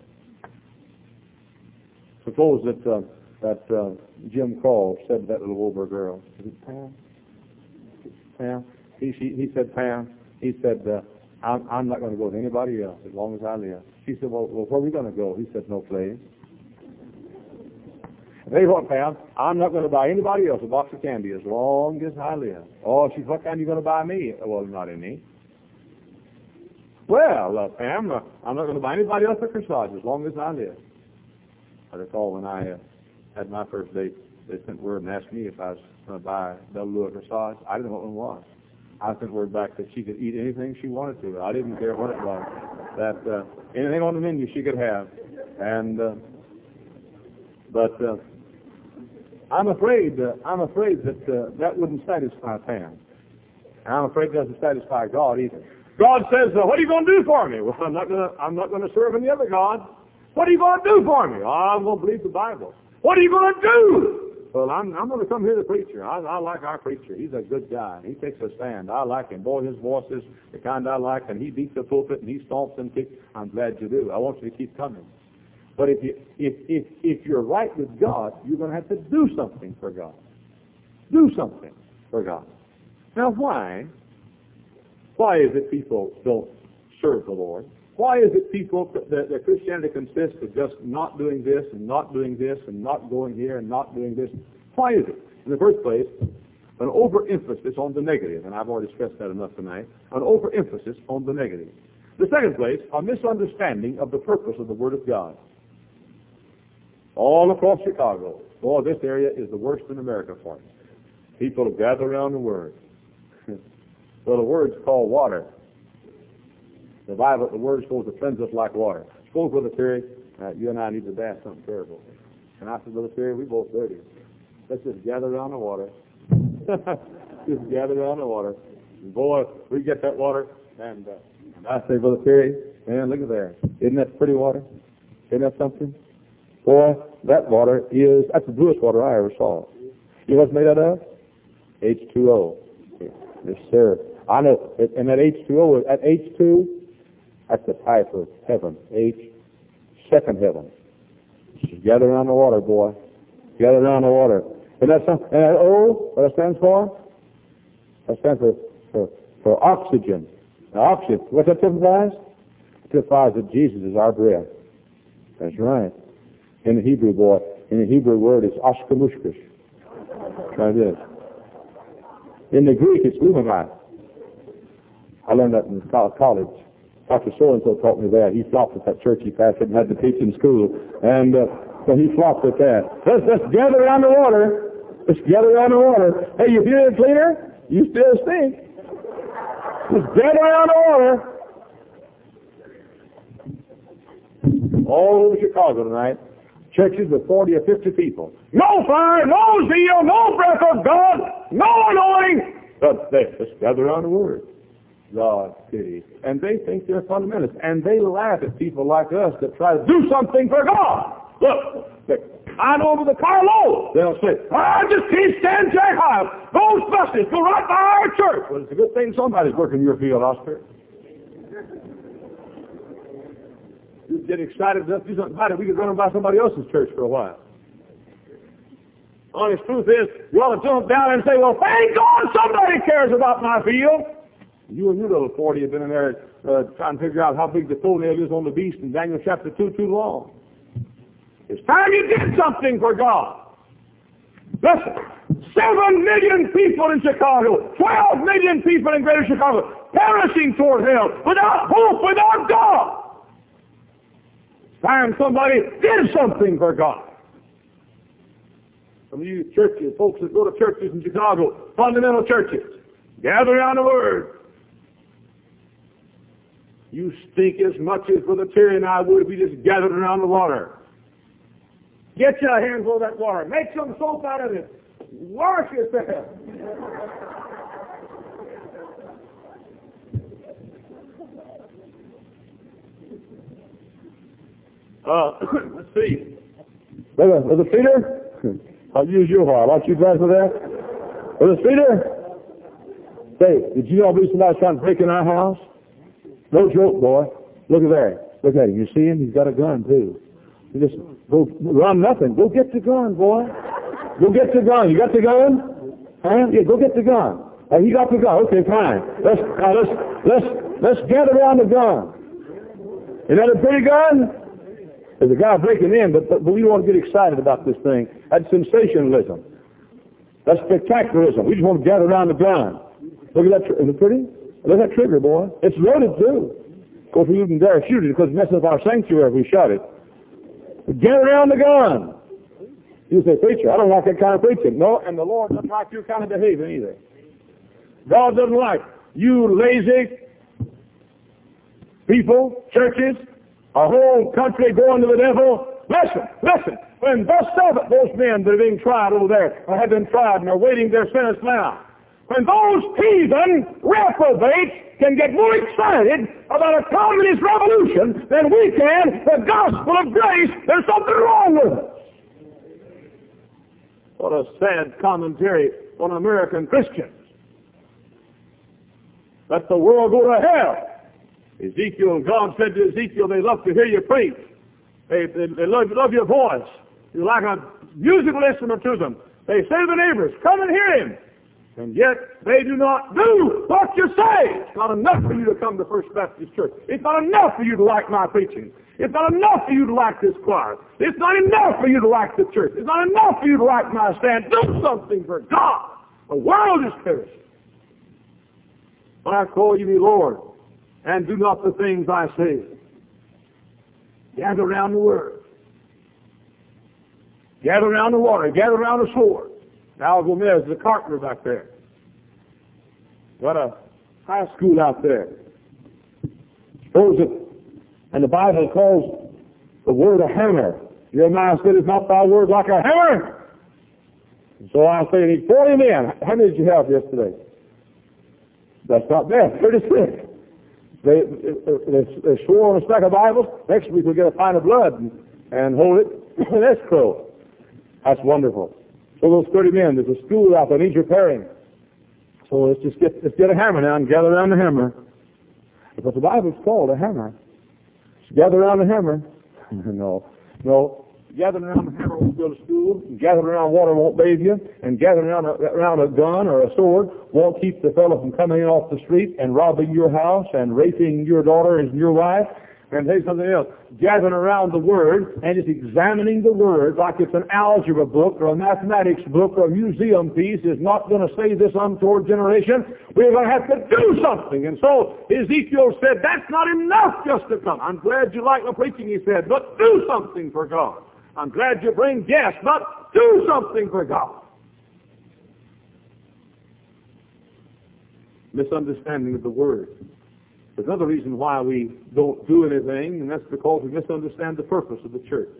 Suppose that uh, that uh, Jim Call said to that little Wilbur girl, is it Pam? Pam? He, she, he said, Pam, he said, uh, I'm, I'm not going to go with anybody else as long as I live. She said, well, well where are we going to go? He said, no place. Tell you what, Pam, I'm not going to buy anybody else a box of candy as long as I live. Oh, she said, what kind are you going to buy me? Well, not any. Well, uh, Pam, uh, I'm not going to buy anybody else a corsage as long as I live. I recall when I uh, had my first date, they sent word and asked me if I was going to buy Bella Lou a corsage. I didn't know what one was. I sent word back that she could eat anything she wanted to. I didn't care what it was. That uh, anything on the menu she could have. And uh, but uh, I'm afraid uh, I'm afraid that uh, that wouldn't satisfy Pam. And I'm afraid it doesn't satisfy God either. God says, uh, "What are you going to do for me?" Well, I'm not going to I'm not going to serve any other God. What are you going to do for me? Oh, I'm going to believe the Bible. What are you going to do? Well, I'm I'm going to come hear the preacher. I, I like our preacher. He's a good guy. He takes a stand. I like him. Boy, his voice is the kind I like, and he beats the pulpit and he stomps and kicks. I'm glad you do. I want you to keep coming. But if you if if if you're right with God, you're going to have to do something for God. Do something for God. Now, why? Why is it people don't serve the Lord? Why is it people that, that Christianity consists of just not doing this and not doing this and not going here and not doing this? Why is it? In the first place, an overemphasis on the negative, and I've already stressed that enough tonight. An overemphasis on the negative. The second place, a misunderstanding of the purpose of the Word of God. All across Chicago, boy, this area is the worst in America for it. People gather around the Word. Well, the Word's called water. The Bible, the Word is supposed to cleanse us like water. Suppose, Brother Terry, uh, you and I need to bath something terrible. And I said, Brother Terry, we both dirty. Let's just gather around the water. Just gather around the water. And boy, we get that water, and, uh, and I say, Brother Terry, man, look at there. Isn't that pretty water? Isn't that something? Boy, that water is, that's the bluest water I ever saw. You know what's made out of? H two O. Yes, sir. I know, and that H two O, that H two, that's the type of heaven. H, second heaven. Just gather around the water, boy. Gather around the water. And that's something, and that O, what that stands for? That stands for, for, for oxygen. Now, oxygen, what's that typifies? It typifies that Jesus is our breath. That's right. In the Hebrew, boy, in the Hebrew word, it's oshkamushkish. Try this. In the Greek, it's lumamite. I learned that in college. Doctor So-and-so taught me that. He flopped at that church he pastored and had to teach in school. And uh, so he flopped at that. Let's, let's gather around the water. Let's gather around the water. Hey, you feel it cleaner? You still stink. Let's gather around the water. All over Chicago tonight, churches with forty or fifty people. No fire, no zeal, no breath of God, no anointing. But they just gather around the Word. God pity. And they think they're fundamentalists. And they laugh at people like us that try to do something for God. Look, look, I know over the carload, they'll say, I just can't stand Jack Hyles. Those buses go right by our church. Well, it's a good thing somebody's working your field, Oscar. You get excited enough to do something about it, we could run by somebody else's church for a while. Honest truth is, you ought to jump down and say, well, thank God somebody cares about my field. You and your little forty have been in there uh, trying to figure out how big the toenail is on the beast in Daniel chapter two too long. It's time you did something for God. Listen, seven million people in Chicago, twelve million people in greater Chicago, perishing toward hell, without hope, without God. It's time somebody did something for God. Some of you churches, folks that go to churches in Chicago, fundamental churches, gather around the Word. You stink as much as Brother Terry and I would if we just gathered around the water. Get you a handful of that water. Make some soap out of it. Wash yourself. Uh, let's see. Brother, Brother Peter, I'll use your while. Aren't you glad for that? Brother Peter, say, did you know somebody's trying to break in our house? No joke, boy. Look at there. Look at him. You see him? He's got a gun, too. You just go run nothing. Go get the gun, boy. Go get the gun. You got the gun? Huh? Yeah, go get the gun. Uh, he got the gun. Okay, fine. Let's uh, let's let's let's gather around the gun. Is that a pretty gun? There's a guy breaking in, but, but but we don't want to get excited about this thing. That's sensationalism. That's spectacularism. We just want to gather around the gun. Look at that. Tr- is it pretty? Look at that trigger, boy. It's loaded, too. Of course, we wouldn't dare shoot it because it messes up our sanctuary if we shot it. But get around the gun. You say, preacher, I don't like that kind of preaching. No, and the Lord doesn't like your kind of behaving either. God doesn't like you lazy people, churches, a whole country going to the devil. Listen, listen. When thus saith those men that are being tried over there, or have been tried and are waiting their sentence now, when those heathen reprobates can get more excited about a communist revolution than we can the gospel of grace, there's something wrong with us. What a sad commentary on American Christians. Let the world go to hell. Ezekiel, God said to Ezekiel, they love to hear you preach. They, they, they love, love your voice. You're like a musical instrument to them. They say to the neighbors, come and hear him. And yet they do not do what you say. It's not enough for you to come to First Baptist Church. It's not enough for you to like my preaching. It's not enough for you to like this choir. It's not enough for you to like the church. It's not enough for you to like my stand. Do something for God. The world is perishing. When I call you, Lord, and do not the things I say. Gather around the Word. Gather around the water. Gather around the sword. Al Gomez is a carpenter back there. Got a high school out there. Suppose it, and the Bible calls the word a hammer. Jeremiah said, "Is not thy word like a hammer?" And so I say, need forty men. How many did you have yesterday? That's not bad. thirty-six. They, they, they swore on a stack of Bibles. Next week we'll get a pint of blood and, and hold it in escrow. That's wonderful. So those thirty men, there's a school out there that needs repairing. So let's just get let's get a hammer now and gather around the hammer. But the Bible's called a hammer. Just gather around the hammer. no, no. Gathering around the hammer won't build a school. Gathering around water won't bathe you. And gathering around a, around a gun or a sword won't keep the fellow from coming in off the street and robbing your house and raping your daughter and your wife. And say something else. Gathering around the Word and just examining the Word like it's an algebra book or a mathematics book or a museum piece is not going to save this untoward generation. We're going to have to do something. And so Ezekiel said, that's not enough just to come. I'm glad you like my preaching, he said, but do something for God. I'm glad you bring guests, but do something for God. Misunderstanding of the Word. There's another reason why we don't do anything, and that's because we misunderstand the purpose of the church.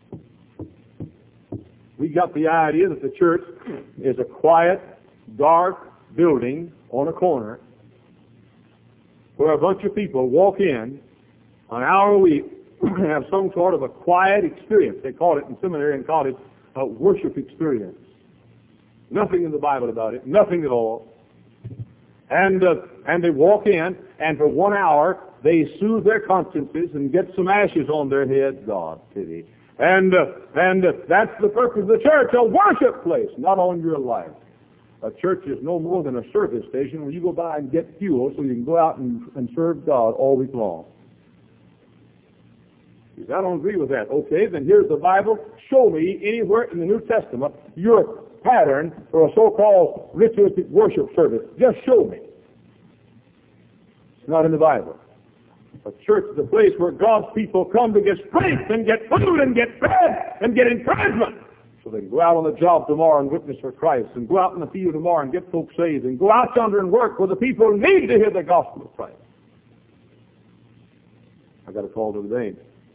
We got the idea that the church is a quiet, dark building on a corner where a bunch of people walk in an hour a week have some sort of a quiet experience. They called it in seminary and called it a worship experience. Nothing in the Bible about it, nothing at all. And uh, and they walk in, and for one hour they soothe their consciences and get some ashes on their heads. God pity. And uh, and uh, that's the purpose of the church, a worship place, not on your life. A church is no more than a service station where you go by and get fuel so you can go out and, and serve God all week long. I don't agree with that. Okay, then here's the Bible. Show me anywhere in the New Testament your pattern for a so-called ritualistic worship service. Just show me. It's not in the Bible. A church is a place where God's people come to get strength and get food and get bread and get encouragement. So they can go out on the job tomorrow and witness for Christ, and go out in the field tomorrow and get folks saved, and go out yonder and work where the people need to hear the gospel of Christ. I got a call today.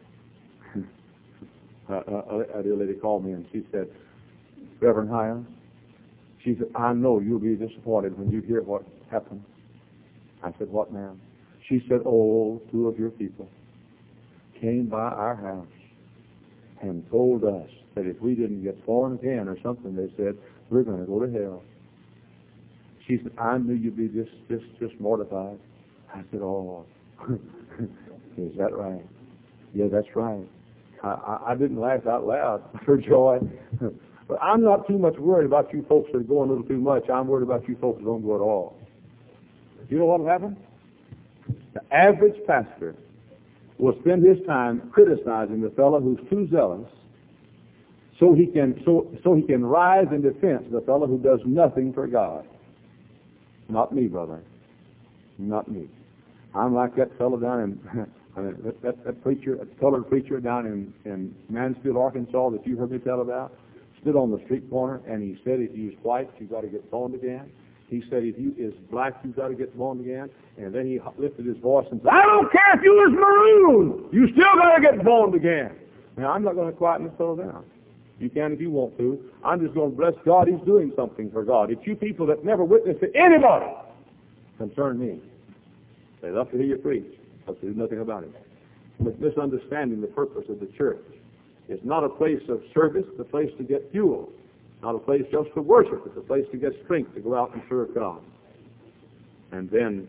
Uh, a, a dear lady called me and she said, Reverend Hyams, she said, I know you'll be disappointed when you hear what happened. I said, what, ma'am? She said, oh, two of your people came by our house and told us that if we didn't get born again or something, they said, we're going to go to hell. She said, I knew you'd be just, just, just mortified. I said, oh, is that right? Yeah, that's right. I, I didn't laugh out loud for joy. But I'm not too much worried about you folks that are going a little too much. I'm worried about you folks that don't go at all. You know what will happen? The average pastor will spend his time criticizing the fellow who's too zealous so he can so so he can rise in defense of the fellow who does nothing for God. Not me, brother. Not me. I'm like that fellow down in I mean, that, that, that preacher, that colored preacher down in, in Mansfield, Arkansas, that you heard me tell about, stood on the street corner and he said, if you was white, you got to get born again. He said, if you is black, you got to get born again. And then he lifted his voice and said, I don't care if you was maroon, you still got to get born again. Now, I'm not going to quieten this fellow down. You can if you want to. I'm just going to bless God. He's doing something for God. It's you people that never witness to anybody concern me. They love to hear you preach. But do nothing about it. With misunderstanding the purpose of the church. It's not a place of service, it's a place to get fuel. Not a place just to worship, it's a place to get strength to go out and serve God. And then,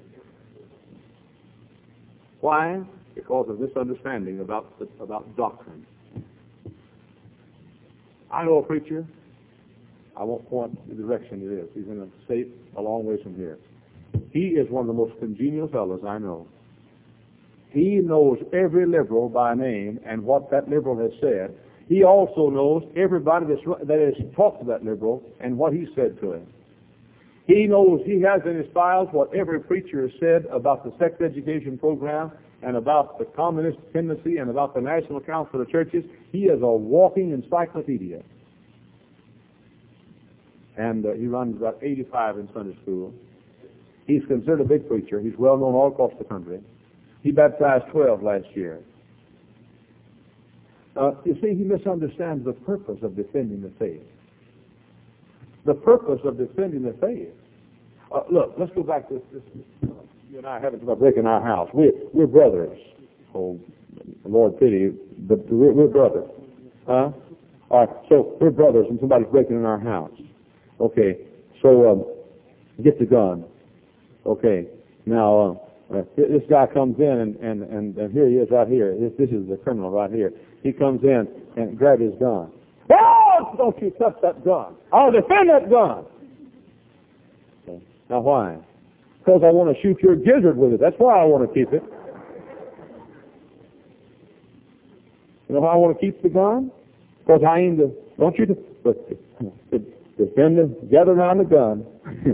why? Because of misunderstanding about the, about doctrine. I know a preacher, I won't point the direction it is. He's in a state a long ways from here. He is one of the most congenial fellows I know. He knows every liberal by name and what that liberal has said. He also knows everybody that's, that has talked to that liberal and what he said to him. He knows, he has in his files what every preacher has said about the sex education program and about the communist tendency and about the National Council of Churches. He is a walking encyclopedia. And uh, he runs about eighty-five in Sunday school. He's considered a big preacher. He's well known all across the country. He baptized twelve last year. Uh, you see, he misunderstands the purpose of defending the faith. The purpose of defending the faith. Uh, look, let's go back to this. Uh, you and I haven't about breaking our house. We're, we're brothers. Oh, Lord pity, but we're, we're brothers. Huh? All right, so we're brothers and somebody's breaking in our house. Okay, so um, get the gun. Okay, now... Uh, Uh, this guy comes in, and, and, and, and here he is right here. This, this is the criminal right here. He comes in and grabs his gun. Oh, don't you touch that gun. I'll defend that gun. Okay. Now, why? Because I want to shoot your gizzard with it. That's why I want to keep it. You know why I want to keep the gun? Because I aim to, don't you, but to defend the, gather around the gun.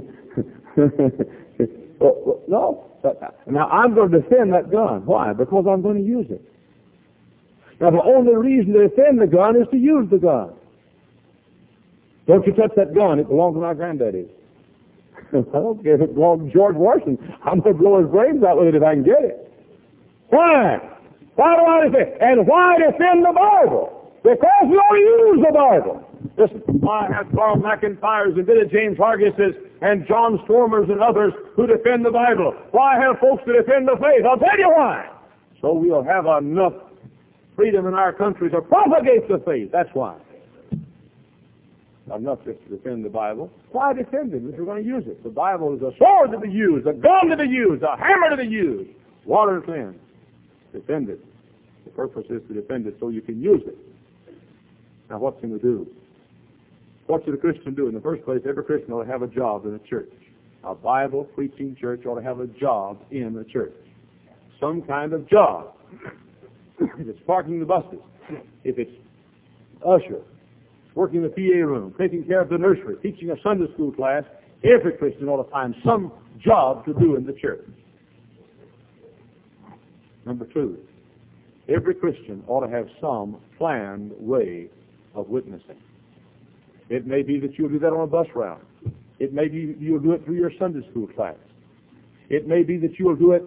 well, well, no. Now, I'm going to defend that gun. Why? Because I'm going to use it. Now, the only reason to defend the gun is to use the gun. Don't you touch that gun. It belongs to my granddaddy. I don't care if it belongs to George Washington. I'm going to blow his brains out with it if I can get it. Why? Why do I defend? And why defend the Bible? Because we don't use the Bible. Listen, I have Carl McIntyres and Billy James Hargises and John Stormers and others who defend the Bible. Why have folks to defend the faith? I'll tell you why. So we'll have enough freedom in our country to propagate the faith. That's why. Not enough just to defend the Bible. Why defend it if we're going to use it? The Bible is a sword to be used, a gun to be used, a hammer to be used, water to cleanse. Defend it. The purpose is to defend it so you can use it. Now, what can we do? What should a Christian do? In the first place, every Christian ought to have a job in a church. A Bible-preaching church ought to have a job in the church. Some kind of job. If it's parking the buses, if it's usher, working in the P A room, taking care of the nursery, teaching a Sunday school class, every Christian ought to find some job to do in the church. Number two, every Christian ought to have some planned way of witnessing. It may be that you'll do that on a bus route. It may be you'll do it through your Sunday school class. It may be that you'll do it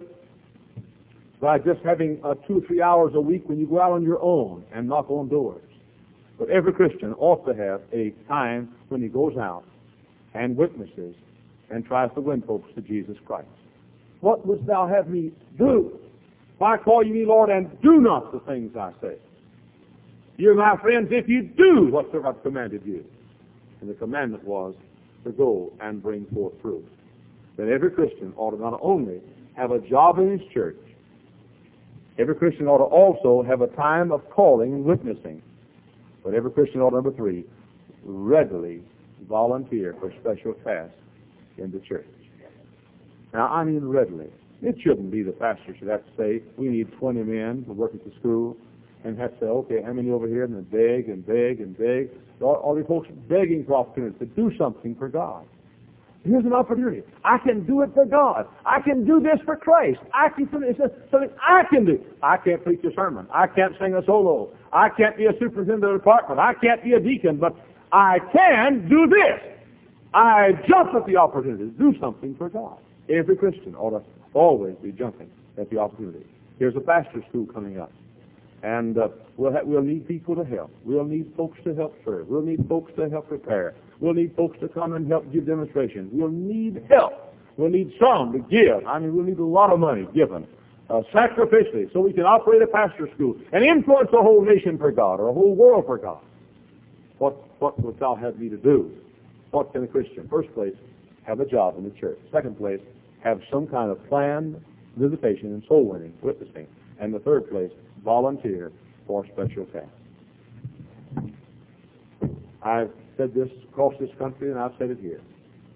by just having uh, two or three hours a week when you go out on your own and knock on doors. But every Christian ought to have a time when he goes out and witnesses and tries to win folks to Jesus Christ. What wouldst thou have me do? Why call you me Lord, and do not the things I say? You're my friends if you do whatsoever I've commanded you. And the commandment was to go and bring forth fruit. That every Christian ought to not only have a job in his church, every Christian ought to also have a time of calling and witnessing. But every Christian ought, number three, readily volunteer for special tasks in the church. Now, I mean readily. It shouldn't be the pastor should have to say, we need twenty men to work at the school, and have to say, okay, how many over here? And then beg and beg and beg. All, all these folks begging for opportunities to do something for God. Here's an opportunity. I can do it for God. I can do this for Christ. I can do this, something I can do. I can't preach a sermon. I can't sing a solo. I can't be a superintendent of the department. I can't be a deacon, but I can do this. I jump at the opportunity to do something for God. Every Christian ought to always be jumping at the opportunity. Here's a pastor school coming up. And uh, we'll, ha- we'll need people to help. We'll need folks to help serve. We'll need folks to help prepare. We'll need folks to come and help give demonstrations. We'll need help. We'll need some to give. I mean, we'll need a lot of money given uh, sacrificially so we can operate a pastor school and influence the whole nation for God or a whole world for God. What, what would thou have me to do? What can a Christian? First place, have a job in the church. Second place, have some kind of planned visitation and soul winning, witnessing. And the third place, volunteer for special tasks. I've said this across this country, and I've said it here.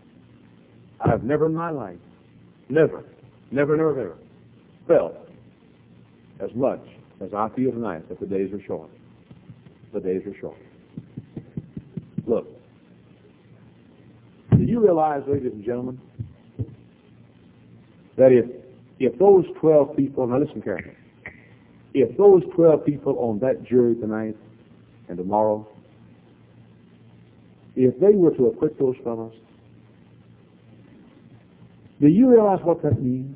I've never in my life, never, never, never, never felt as much as I feel tonight that the days are short. The days are short. Look, do you realize, ladies and gentlemen, that if if those twelve people, now listen carefully, if those twelve people on that jury tonight and tomorrow, if they were to acquit those fellows, do you realize what that means?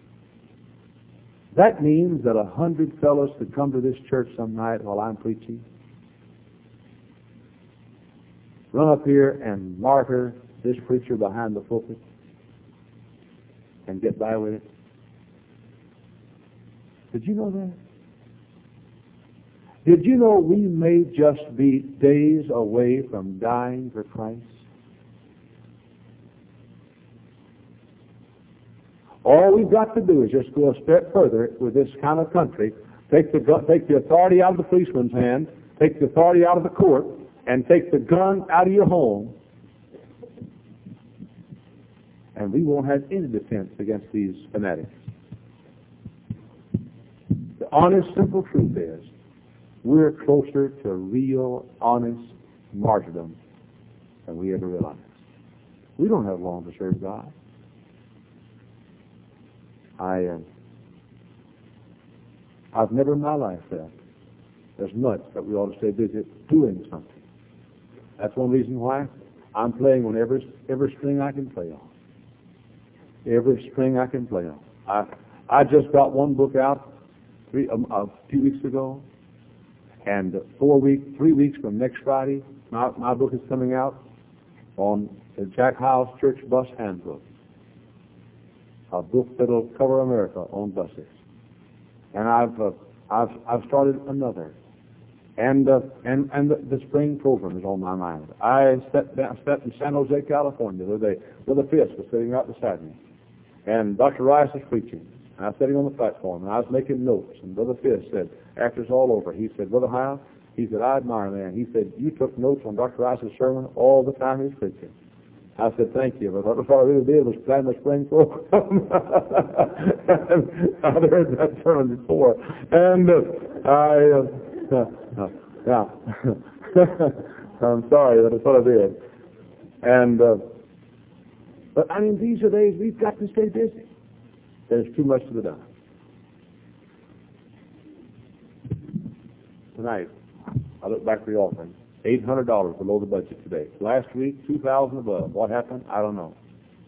That means that a hundred fellows could come to this church some night while I'm preaching, run up here and martyr this preacher behind the pulpit and get by with it. Did you know that? Did you know we may just be days away from dying for Christ? All we've got to do is just go a step further with this kind of country, take the, take the authority out of the policeman's hand, take the authority out of the court, and take the gun out of your home, and we won't have any defense against these fanatics. The honest, simple truth is, we're closer to real, honest martyrdom than we ever realized. We don't have long to serve God. I, uh, I've never in my life felt as much that we ought to stay busy doing something. That's one reason why I'm playing on every every string I can play on. Every string I can play on. I I just got one book out three um, a few weeks ago, and four weeks, three weeks from next Friday, my my book is coming out on the Jack Hyles Church Bus Handbook, a book that'll cover America on buses. And I've uh, I've I've started another, and uh, and and the, the spring program is on my mind. I sat down, sat in San Jose, California, the other day. Brother Fisk was sitting right beside me, and Doctor Rice was preaching. And I was sitting on the platform, and I was making notes. And Brother Fisk said, after it's all over, he said, Brother Hyle, he said, I admire that. He said, you took notes on Doctor Rice's sermon all the time he was preaching. I said, thank you, but what I really did was plan my spring program. I'd heard that sermon before. And uh, I, uh, uh, yeah, I'm sorry, but that's what I did. And, uh, but I mean, these are days we've got to stay busy. There's too much to be done. Tonight, I look back for the offering. eight hundred dollars below the budget today. Last week, two thousand dollars above. What happened? I don't know.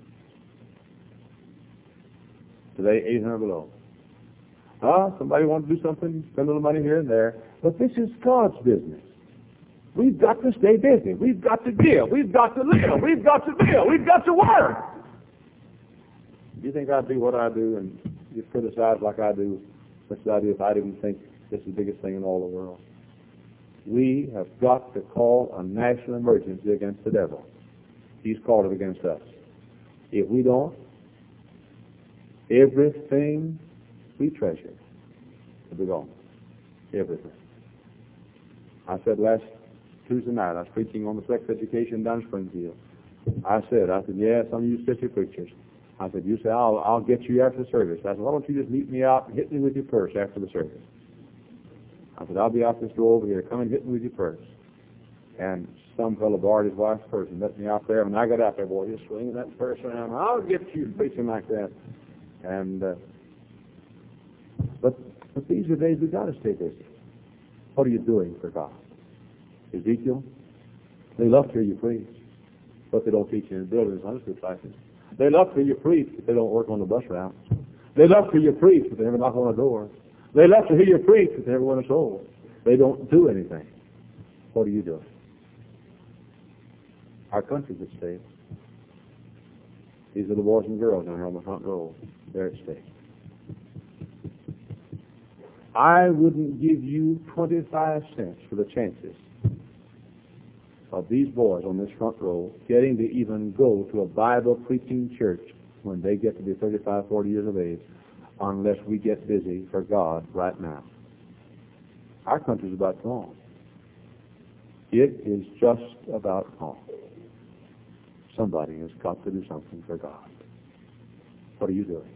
Today, eight hundred dollars below. Ah, somebody wants to do something, spend a little money here and there. But this is God's business. We've got to stay busy. We've got to give. We've got to live. We've got to live. We've got to work. Do you think I'd do what I do and you criticize like I do? What's the idea if I didn't think this is the biggest thing in all the world? We have got to call a national emergency against the devil. He's called it against us. If we don't, everything we treasure will be gone. Everything. I said last Tuesday night, I was preaching on the sex education down in Springfield. I said, I said, yeah, some of you sissy preachers. I said, you say, I'll, I'll get you after the service. I said, why don't you just meet me out and hit me with your purse after the service? I said, I'll be out this door over here. Come and hit me with your purse. And some fellow borrowed his wife's purse and met me out there. When I got out there, boy, he's swinging that purse around. I'll get you preaching like that. And, uh, but, but these are days we've got to stay busy. What are you doing for God? Ezekiel, they love to hear you preach, but they don't teach you in the buildings, Sunday school classes. They love to hear you preach, but they don't work on the bus routes. They love to hear you preach, but they never knock on a door. They love to hear you preach, but they never win a soul. They don't do anything. What are you doing? Our country's at stake. These are the boys and girls down here on the front row. They're at stake. I wouldn't give you twenty-five cents for the chances of these boys on this front row getting to even go to a Bible-preaching church when they get to be thirty-five, forty years of age, unless we get busy for God right now. Our country's about gone. It is just about gone. Somebody has got to do something for God. What are you doing?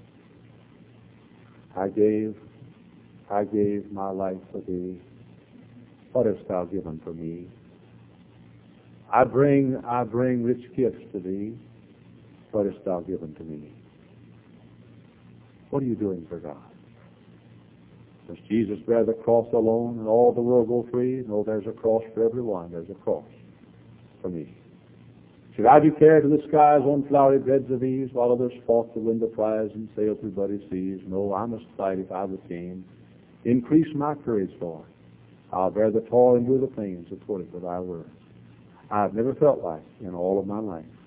I gave, I gave my life for thee. What hast thou given for me? I bring, I bring rich gifts to thee. What hast thou given to me? What are you doing for God? Does Jesus bear the cross alone and all the world go free? No, there's a cross for everyone. There's a cross for me. Should I be carried to the skies on flowery beds of ease while others fought to win the prize and sail through bloody seas? No, I must fight if I would gain. Increase my courage, Lord. I'll bear the toil and do the pains according to thy word. I've never felt like, in all of my life,